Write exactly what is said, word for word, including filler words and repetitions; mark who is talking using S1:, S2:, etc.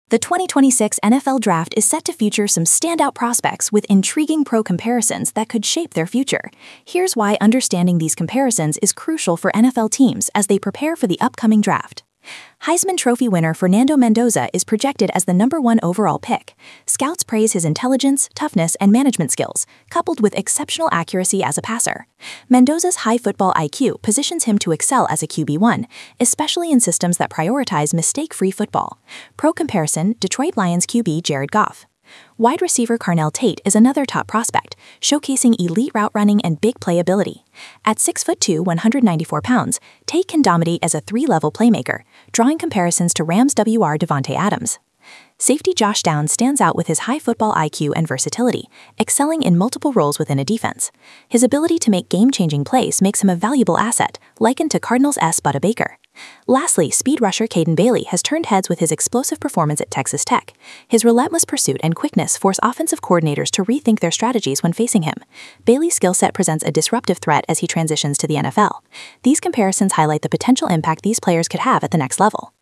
S1: The twenty twenty-six N F L Draft is set to feature some standout prospects with intriguing pro comparisons that could shape their future. Here's why understanding these comparisons is crucial for N F L teams as they prepare for the upcoming draft. Heisman Trophy winner Fernando Mendoza is projected as the number one overall pick. Scouts praise his intelligence, toughness, and management skills, coupled with exceptional accuracy as a passer. Mendoza's high football I Q positions him to excel as a Q B one, especially in systems that prioritize mistake-free football. Pro comparison, Detroit Lions Q B Jared Goff. Wide receiver Carnell Tate is another top prospect, showcasing elite route running and big play ability. At six foot two, one hundred ninety-four pounds, Tate can dominate as a three-level playmaker, drawing comparisons to Rams W R Devontae Adams. Safety Josh Downs stands out with his high football I Q and versatility, excelling in multiple roles within a defense. His ability to make game-changing plays makes him a valuable asset, likened to Cardinals' Budda Baker. Lastly, speed rusher Caden Bailey has turned heads with his explosive performance at Texas Tech. His relentless pursuit and quickness force offensive coordinators to rethink their strategies when facing him. Bailey's skill set presents a disruptive threat as he transitions to the N F L. These comparisons highlight the potential impact these players could have at the next level.